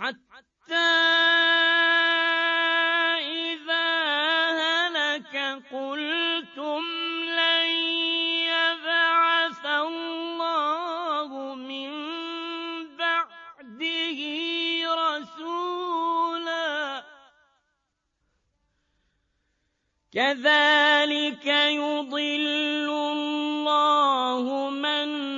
حتى إذا هلك قلتم لن يبعث الله من بعده رسولا كذلك يضل الله من